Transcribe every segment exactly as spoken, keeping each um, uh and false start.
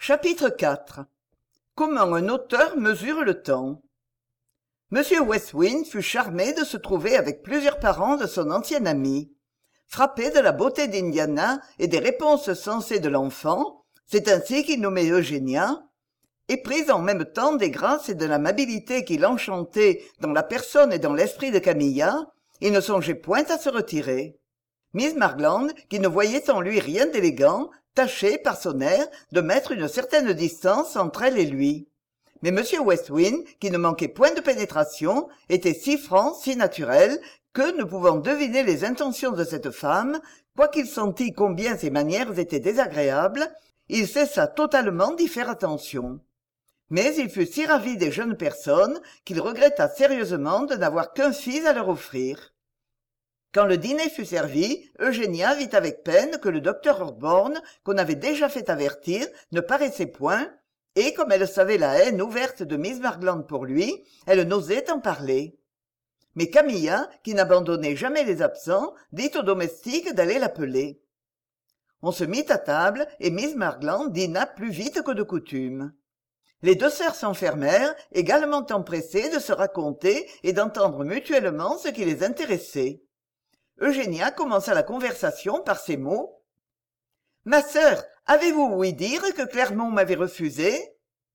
Chapitre quatre. Comment un auteur mesure le temps. Monsieur Westwyn fut charmé de se trouver avec plusieurs parents de son ancien ami. Frappé de la beauté d'Indiana et des réponses sensées de l'enfant, c'est ainsi qu'il nommait Eugénia, éprise en même temps des grâces et de l'amabilité qui l'enchantaient dans la personne et dans l'esprit de Camilla, il ne songeait point à se retirer. Miss Marland, qui ne voyait en lui rien d'élégant, tâchait, par son air, de mettre une certaine distance entre elle et lui. Mais M. Westwyn, qui ne manquait point de pénétration, était si franc, si naturel, que, ne pouvant deviner les intentions de cette femme, quoiqu'il sentît combien ses manières étaient désagréables, il cessa totalement d'y faire attention. Mais il fut si ravi des jeunes personnes qu'il regretta sérieusement de n'avoir qu'un fils à leur offrir. Quand le dîner fut servi, Eugénia vit avec peine que le docteur Osborne, qu'on avait déjà fait avertir, ne paraissait point, et comme elle savait la haine ouverte de Miss Marland pour lui, elle n'osait en parler. Mais Camilla, qui n'abandonnait jamais les absents, dit au domestique d'aller l'appeler. On se mit à table, et Miss Marland dîna plus vite que de coutume. Les deux sœurs s'enfermèrent, également empressées de se raconter et d'entendre mutuellement ce qui les intéressait. Eugénia commença la conversation par ces mots. « Ma sœur, avez-vous ouï dire que Clermont m'avait refusé ?»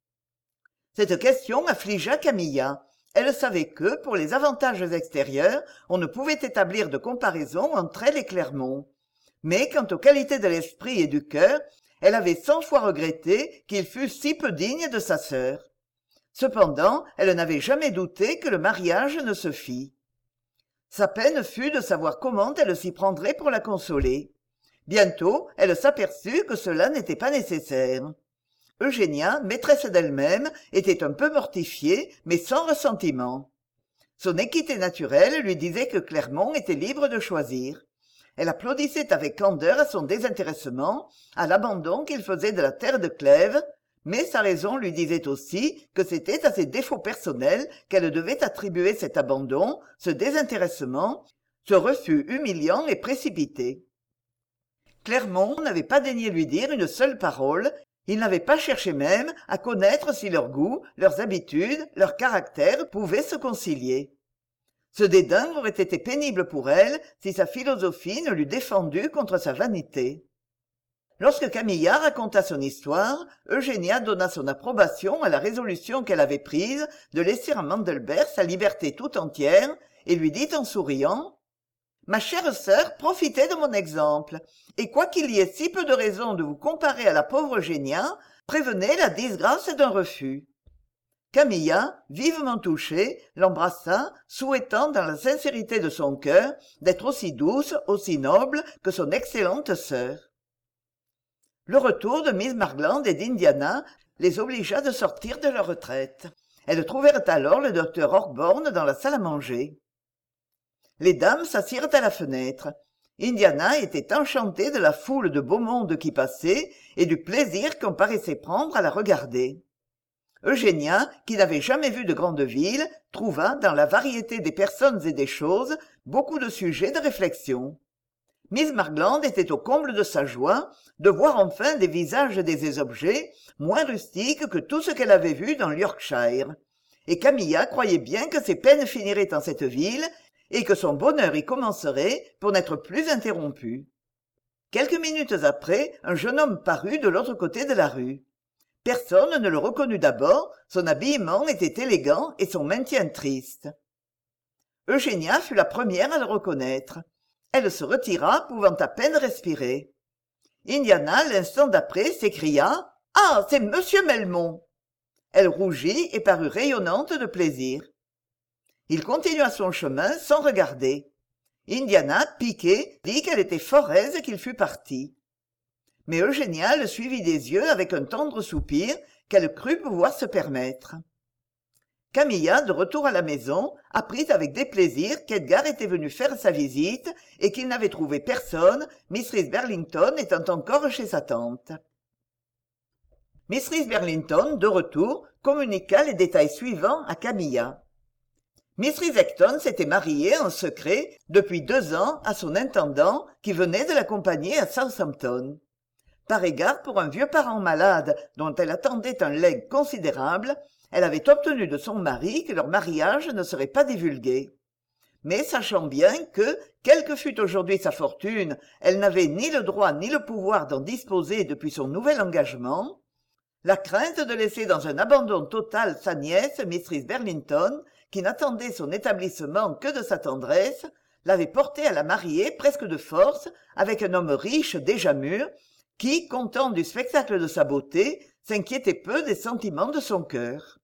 Cette question affligea Camilla. Elle savait que, pour les avantages extérieurs, on ne pouvait établir de comparaison entre elle et Clermont. Mais quant aux qualités de l'esprit et du cœur, elle avait cent fois regretté qu'il fût si peu digne de sa sœur. Cependant, elle n'avait jamais douté que le mariage ne se fît. Sa peine fut de savoir comment elle s'y prendrait pour la consoler. Bientôt, elle s'aperçut que cela n'était pas nécessaire. Eugénia, maîtresse d'elle-même, était un peu mortifiée, mais sans ressentiment. Son équité naturelle lui disait que Clermont était libre de choisir. Elle applaudissait avec candeur à son désintéressement, à l'abandon qu'il faisait de la terre de Clèves, mais sa raison lui disait aussi que c'était à ses défauts personnels qu'elle devait attribuer cet abandon, ce désintéressement, ce refus humiliant et précipité. Clermont n'avait pas daigné lui dire une seule parole, il n'avait pas cherché même à connaître si leurs goûts, leurs habitudes, leurs caractères pouvaient se concilier. Ce dédain aurait été pénible pour elle si sa philosophie ne l'eût défendue contre sa vanité. Lorsque Camilla raconta son histoire, Eugénia donna son approbation à la résolution qu'elle avait prise de laisser à Mandelbert sa liberté tout entière et lui dit en souriant « Ma chère sœur, profitez de mon exemple, et quoiqu'il y ait si peu de raisons de vous comparer à la pauvre Eugénia, prévenez la disgrâce d'un refus. » Camilla, vivement touchée, l'embrassa, souhaitant dans la sincérité de son cœur d'être aussi douce, aussi noble que son excellente sœur. Le retour de Miss Marland et d'Indiana les obligea de sortir de leur retraite. Elles trouvèrent alors le docteur Osborne dans la salle à manger. Les dames s'assirent à la fenêtre. Indiana était enchantée de la foule de beau monde qui passait et du plaisir qu'on paraissait prendre à la regarder. Eugénia, qui n'avait jamais vu de grande ville, trouva, dans la variété des personnes et des choses, beaucoup de sujets de réflexion. Miss Marland était au comble de sa joie de voir enfin des visages et des objets moins rustiques que tout ce qu'elle avait vu dans le Yorkshire. Et Camilla croyait bien que ses peines finiraient en cette ville et que son bonheur y commencerait pour n'être plus interrompu. Quelques minutes après, un jeune homme parut de l'autre côté de la rue. Personne ne le reconnut d'abord, son habillement était élégant et son maintien triste. Eugénia fut la première à le reconnaître. Elle se retira, pouvant à peine respirer. Indiana, l'instant d'après, s'écria « Ah, c'est Monsieur Melmont !» Elle rougit et parut rayonnante de plaisir. Il continua son chemin sans regarder. Indiana, piquée, dit qu'elle était fort aise qu'il fût parti. Mais Eugénia le suivit des yeux avec un tendre soupir qu'elle crut pouvoir se permettre. Camilla, de retour à la maison, apprit avec déplaisir qu'Edgar était venu faire sa visite et qu'il n'avait trouvé personne, Mrs. Burlington étant encore chez sa tante. Mrs. Burlington, de retour, communiqua les détails suivants à Camilla. Mrs. Ecton s'était mariée en secret depuis deux ans à son intendant qui venait de l'accompagner à Southampton. Par égard pour un vieux parent malade dont elle attendait un legs considérable, elle avait obtenu de son mari que leur mariage ne serait pas divulgué. Mais sachant bien que, quelle que fût aujourd'hui sa fortune, elle n'avait ni le droit ni le pouvoir d'en disposer depuis son nouvel engagement, la crainte de laisser dans un abandon total sa nièce, Mistress Burlington, qui n'attendait son établissement que de sa tendresse, l'avait portée à la marier presque de force avec un homme riche déjà mûr, qui, content du spectacle de sa beauté, s'inquiétait peu des sentiments de son cœur.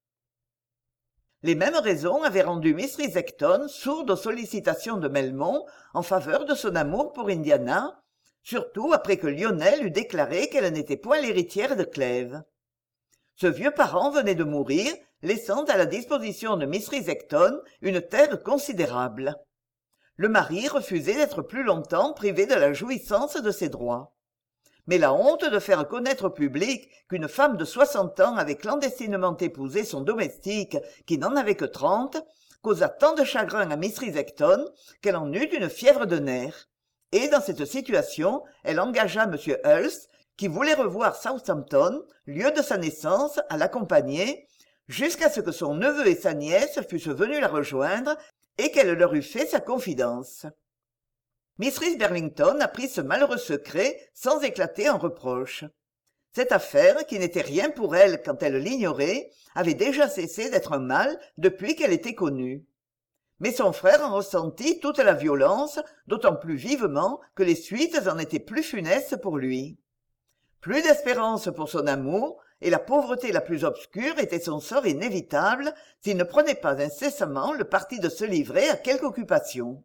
Les mêmes raisons avaient rendu Mistress Ecton sourde aux sollicitations de Melmond en faveur de son amour pour Indiana, surtout après que Lionel eut déclaré qu'elle n'était point l'héritière de Clèves. Ce vieux parent venait de mourir, laissant à la disposition de Mistress Ecton une terre considérable. Le mari refusait d'être plus longtemps privé de la jouissance de ses droits. Mais la honte de faire connaître au public qu'une femme de soixante ans avait clandestinement épousé son domestique qui n'en avait que trente causa tant de chagrin à Mistress Ecton qu'elle en eut une fièvre de nerfs. Et dans cette situation, elle engagea M. Hulse, qui voulait revoir Southampton, lieu de sa naissance, à l'accompagner, jusqu'à ce que son neveu et sa nièce fussent venus la rejoindre et qu'elle leur eût fait sa confidence. Mistress Burlington apprit ce malheureux secret sans éclater en reproches. Cette affaire, qui n'était rien pour elle quand elle l'ignorait, avait déjà cessé d'être un mal depuis qu'elle était connue. Mais son frère en ressentit toute la violence, d'autant plus vivement que les suites en étaient plus funestes pour lui. Plus d'espérance pour son amour, et la pauvreté la plus obscure était son sort inévitable s'il ne prenait pas incessamment le parti de se livrer à quelque occupation.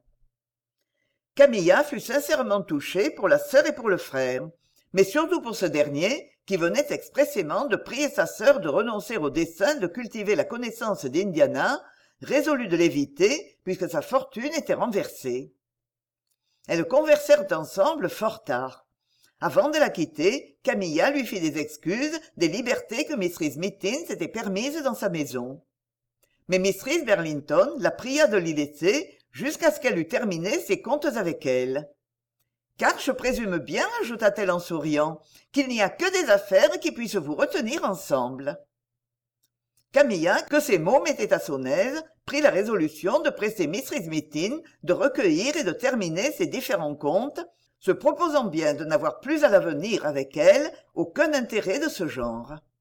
Camilla fut sincèrement touchée pour la sœur et pour le frère, mais surtout pour ce dernier, qui venait expressément de prier sa sœur de renoncer au dessein de cultiver la connaissance d'Indiana, résolue de l'éviter puisque sa fortune était renversée. Elles conversèrent ensemble fort tard. Avant de la quitter, Camilla lui fit des excuses des libertés que Mistress Mittins s'était permises dans sa maison. Mais Mistress Burlington la pria de l'y laisser jusqu'à ce qu'elle eût terminé ses comptes avec elle. « Car je présume bien, ajouta-t-elle en souriant, qu'il n'y a que des affaires qui puissent vous retenir ensemble. » Camilla, que ces mots mettaient à son aise, prit la résolution de presser Mistress Mittins de recueillir et de terminer ses différents comptes, se proposant bien de n'avoir plus à l'avenir avec elle aucun intérêt de ce genre.